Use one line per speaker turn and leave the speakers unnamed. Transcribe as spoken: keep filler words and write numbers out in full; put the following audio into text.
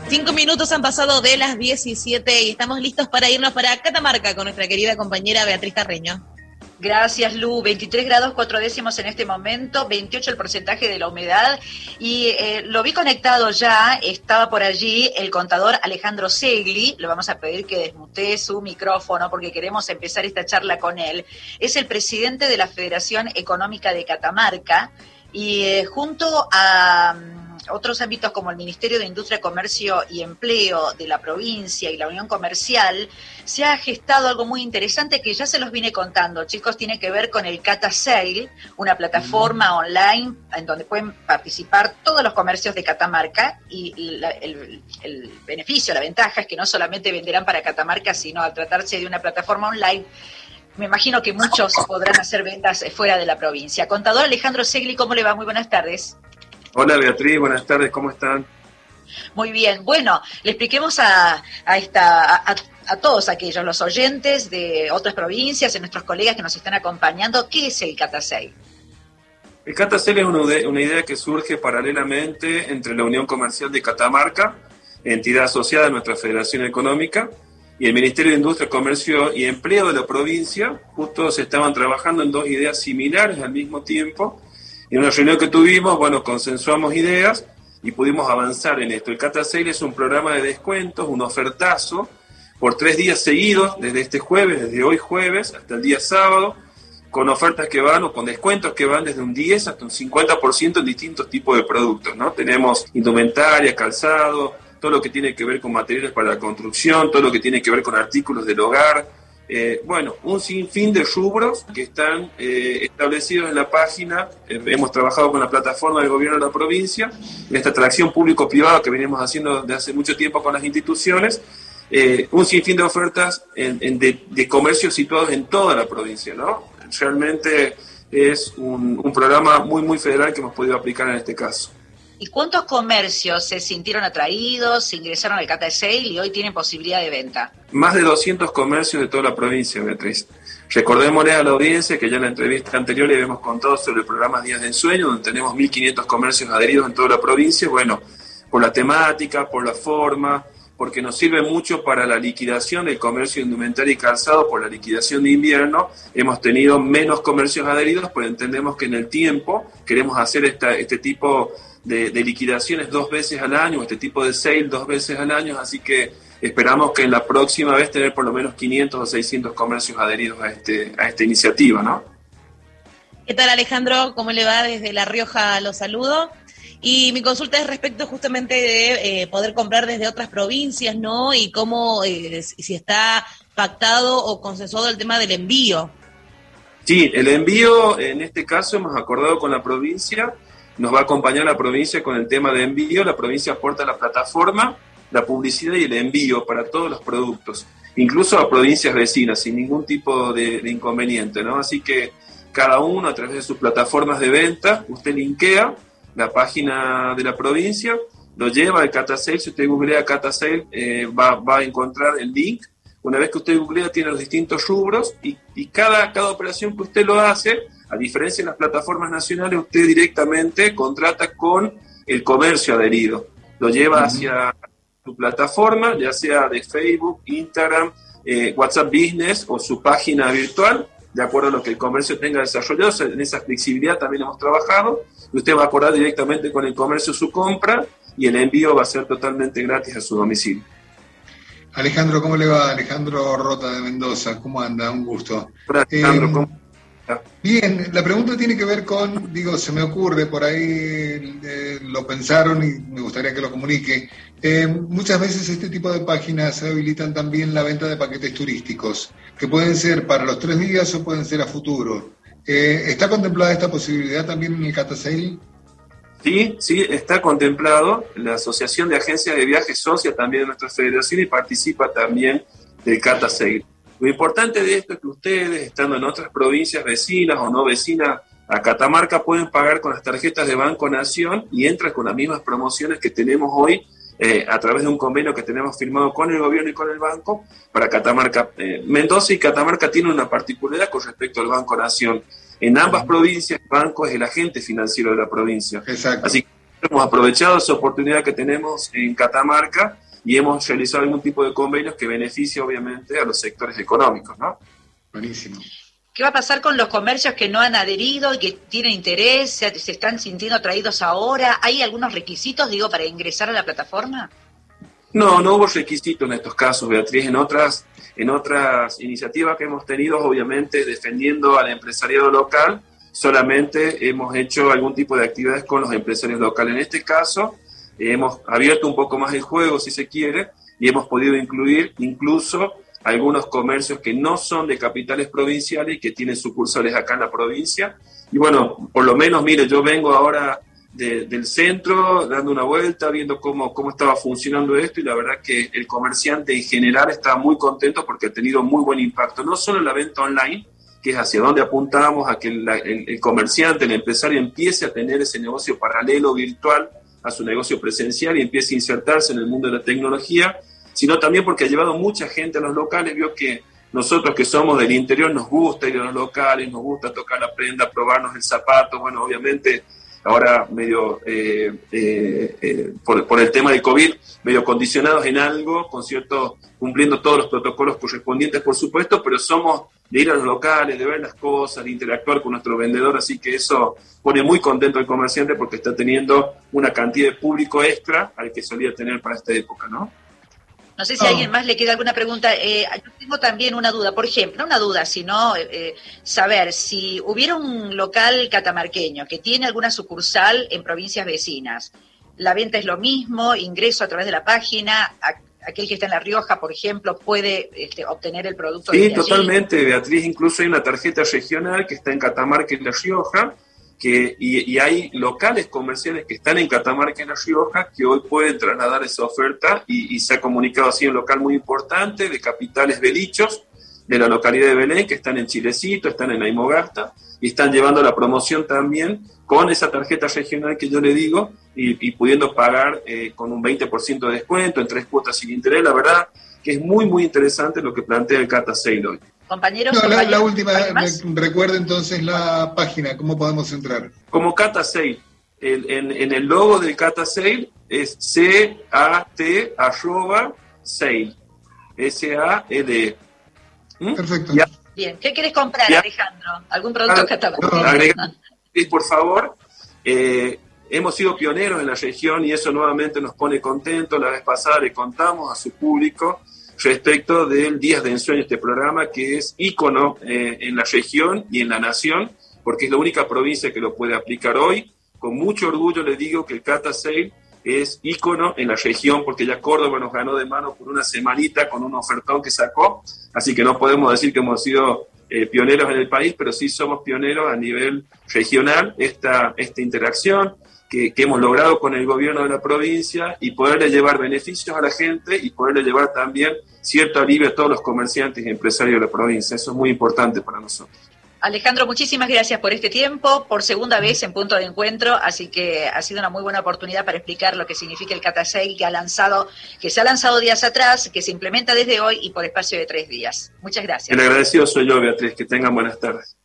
Cinco minutos han pasado de las diecisiete y estamos listos para irnos para Catamarca con nuestra querida compañera Beatriz Carreño.
Gracias, Lu. veintitrés grados cuatro décimos en este momento, veintiocho el porcentaje de la humedad. Y eh, lo vi conectado ya, estaba por allí el contador Alejandro Segli. Le vamos a pedir que desmutee su micrófono porque queremos empezar esta charla con él. Es el presidente de la Federación Económica de Catamarca y eh, junto a otros ámbitos como el Ministerio de Industria, Comercio y Empleo de la provincia y la Unión Comercial, se ha gestado algo muy interesante que ya se los vine contando, chicos. Tiene que ver con el Cata Sale, una plataforma mm. online en donde pueden participar todos los comercios de Catamarca, y la, el, el beneficio, la ventaja es que no solamente venderán para Catamarca, sino al tratarse de una plataforma online, me imagino que muchos podrán hacer ventas fuera de la provincia. Contador Alejandro Segli, ¿cómo le va? Muy buenas tardes.
Hola Beatriz, buenas tardes, ¿cómo están?
Muy bien, bueno, le expliquemos a, a, esta, a, a todos aquellos, los oyentes de otras provincias y nuestros colegas que nos están acompañando, ¿qué es el Cata Sale?
El Cata Sale es una, una idea que surge paralelamente entre la Unión Comercial de Catamarca, entidad asociada a nuestra Federación Económica, y el Ministerio de Industria, Comercio y Empleo de la provincia. Justo se estaban trabajando en dos ideas similares al mismo tiempo. En una reunión que tuvimos, bueno, consensuamos ideas y pudimos avanzar en esto. El Cata Sale es un programa de descuentos, un ofertazo, por tres días seguidos, desde este jueves, desde hoy jueves hasta el día sábado, con ofertas que van o con descuentos que van desde un diez hasta un cincuenta por ciento en distintos tipos de productos, ¿no? Tenemos indumentaria, calzado, todo lo que tiene que ver con materiales para la construcción, todo lo que tiene que ver con artículos del hogar. Eh, bueno, un sinfín de rubros que están eh, establecidos en la página. Eh, hemos trabajado con la plataforma del gobierno de la provincia, en esta atracción público-privada que venimos haciendo desde hace mucho tiempo con las instituciones. Eh, un sinfín de ofertas en, en de, de comercios situados en toda la provincia, ¿no? Realmente es un, un programa muy, muy federal que hemos podido aplicar en este caso.
¿Y cuántos comercios se sintieron atraídos, se ingresaron al Cata Sale y hoy tienen posibilidad de venta?
Más de doscientos comercios de toda la provincia, Beatriz. Recordémosle a la audiencia que ya en la entrevista anterior le habíamos contado sobre el programa Días de Ensueño, donde tenemos mil quinientos comercios adheridos en toda la provincia. Bueno, por la temática, por la forma, porque nos sirve mucho para la liquidación del comercio de indumentaria y calzado, por la liquidación de invierno. Hemos tenido menos comercios adheridos, pero entendemos que en el tiempo queremos hacer esta, este tipo de, de liquidaciones dos veces al año, este tipo de sale dos veces al año, así que esperamos que en la próxima vez tener por lo menos quinientos o seiscientos comercios adheridos a, este, a esta iniciativa, ¿no?
¿Qué tal, Alejandro? ¿Cómo le va? Desde La Rioja los saludo. Y mi consulta es respecto justamente de eh, poder comprar desde otras provincias, ¿no? Y cómo, eh, si está pactado o consensuado el tema del envío.
Sí, el envío, en este caso hemos acordado con la provincia, nos va a acompañar la provincia con el tema de envío. La provincia aporta la plataforma, la publicidad y el envío para todos los productos, incluso a provincias vecinas, sin ningún tipo de, de inconveniente, ¿no? Así que cada uno a través de sus plataformas de venta, usted linkea la página de la provincia, lo lleva al Cata Sale. Si usted googlea Cata Sale, eh, va, va a encontrar el link. Una vez que usted googlea, tiene los distintos rubros y, y cada, cada operación que usted lo hace, a diferencia de las plataformas nacionales, usted directamente contrata con el comercio adherido. Lo lleva uh-huh. hacia su plataforma, ya sea de Facebook, Instagram, eh, WhatsApp Business o su página virtual, de acuerdo a lo que el comercio tenga desarrollado. O sea, en esa flexibilidad también hemos trabajado. Y usted va a acordar directamente con el comercio su compra y el envío va a ser totalmente gratis a su domicilio.
Alejandro, ¿cómo le va? Alejandro Rota de Mendoza, ¿cómo anda? Un gusto.
Hola, Alejandro,
eh,
¿cómo está?
Bien, la pregunta tiene que ver con, digo, se me ocurre, por ahí eh, lo pensaron y me gustaría que lo comunique. Eh, muchas veces este tipo de páginas habilitan también la venta de paquetes turísticos, que pueden ser para los tres días o pueden ser a futuro. Eh, ¿Está contemplada esta posibilidad también en el Cata Sale?
Sí, sí, está contemplado. La Asociación de Agencias de Viajes socia también de nuestra federación y participa también del Cata Sale. Lo importante de esto es que ustedes, estando en otras provincias vecinas o no vecinas a Catamarca, pueden pagar con las tarjetas de Banco Nación y entran con las mismas promociones que tenemos hoy eh, a través de un convenio que tenemos firmado con el gobierno y con el banco para Catamarca. Eh, Mendoza y Catamarca tienen una particularidad con respecto al Banco Nación. En ambas provincias, el banco es el agente financiero de la provincia.
Exacto.
Así que Hemos aprovechado esa oportunidad que tenemos en Catamarca y hemos realizado algún tipo de convenios que beneficia obviamente a los sectores económicos, ¿no?
Buenísimo.
¿Qué va a pasar con los comercios que no han adherido y que tienen interés, se, se están sintiendo atraídos ahora? ¿Hay algunos requisitos, digo, para ingresar a la plataforma?
No, no hubo requisitos en estos casos, Beatriz. En otras, en otras iniciativas que hemos tenido, obviamente defendiendo al empresariado local, solamente hemos hecho algún tipo de actividades con los empresarios locales. En este caso, eh, hemos abierto un poco más el juego, si se quiere, y hemos podido incluir incluso algunos comercios que no son de capitales provinciales y que tienen sucursales acá en la provincia. Y bueno, por lo menos, mire, yo vengo ahora de, del centro, dando una vuelta, viendo cómo, cómo estaba funcionando esto, y la verdad que el comerciante en general está muy contento porque ha tenido muy buen impacto, no solo en la venta online, que es hacia donde apuntamos, a que el, el, el comerciante, el empresario empiece a tener ese negocio paralelo virtual a su negocio presencial y empiece a insertarse en el mundo de la tecnología, sino también porque ha llevado mucha gente a los locales. Vio que nosotros que somos del interior nos gusta ir a los locales, nos gusta tocar la prenda, probarnos el zapato. Bueno, obviamente ahora medio, eh, eh, eh, por, por el tema del COVID, medio condicionados en algo, con cierto, cumpliendo todos los protocolos correspondientes, por supuesto, pero somos de ir a los locales, de ver las cosas, de interactuar con nuestro vendedor, así que eso pone muy contento al comerciante porque está teniendo una cantidad de público extra al que solía tener para esta época, ¿no?
No sé si a alguien más le queda alguna pregunta. Eh, yo tengo también una duda, por ejemplo, una duda, sino eh, saber si hubiera un local catamarqueño que tiene alguna sucursal en provincias vecinas, la venta es lo mismo, ingreso a través de la página, a, aquel que está en La Rioja, por ejemplo, puede este, obtener el producto.
Sí, totalmente, Beatriz, incluso hay una tarjeta regional que está en Catamarca y La Rioja, que y, y hay locales comerciales que están en Catamarca y La Rioja que hoy pueden trasladar esa oferta y, y se ha comunicado así un local muy importante de Capitales Belichos, de la localidad de Belén, que están en Chilecito, están en Aymogasta y están llevando la promoción también con esa tarjeta regional que yo le digo y, y pudiendo pagar eh, con un veinte por ciento de descuento en tres cuotas sin interés. La verdad que es muy muy interesante lo que plantea el Cata Sale hoy.
Compañeros,
no,
compañeros,
la, la última, recuerda entonces la página, ¿cóómo podemos entrar?
Como Cata Sale. El, en, en el logo del Cata Sale es C A T arroba sale. S A E D E. ¿Mm?
Perfecto.
Ya.
Bien, ¿qué querés comprar,
Ya.
Alejandro? ¿Algún producto
Ah,
catamarqueño?
no, agrega, por favor. Eh, hemos sido pioneros en la región y eso nuevamente nos pone contentos. La vez pasada le contamos a su público respecto del Días de Ensueño, este programa que es ícono eh, en la región y en la nación, porque es la única provincia que lo puede aplicar hoy. Con mucho orgullo le digo que el Cata Sale es ícono en la región, porque ya Córdoba nos ganó de mano por una semanita con un ofertón que sacó, así que no podemos decir que hemos sido eh, pioneros en el país, pero sí somos pioneros a nivel regional, esta, esta interacción que, que hemos logrado con el gobierno de la provincia y poderle llevar beneficios a la gente y poderle llevar también cierto alivio a todos los comerciantes y empresarios de la provincia. Eso es muy importante para nosotros.
Alejandro, muchísimas gracias por este tiempo, por segunda vez en Punto de Encuentro, así que ha sido una muy buena oportunidad para explicar lo que significa el Cata Sale que ha lanzado, que se ha lanzado días atrás, que se implementa desde hoy y por espacio de tres días. Muchas gracias.
El agradecido soy yo, Beatriz, que tengan buenas tardes.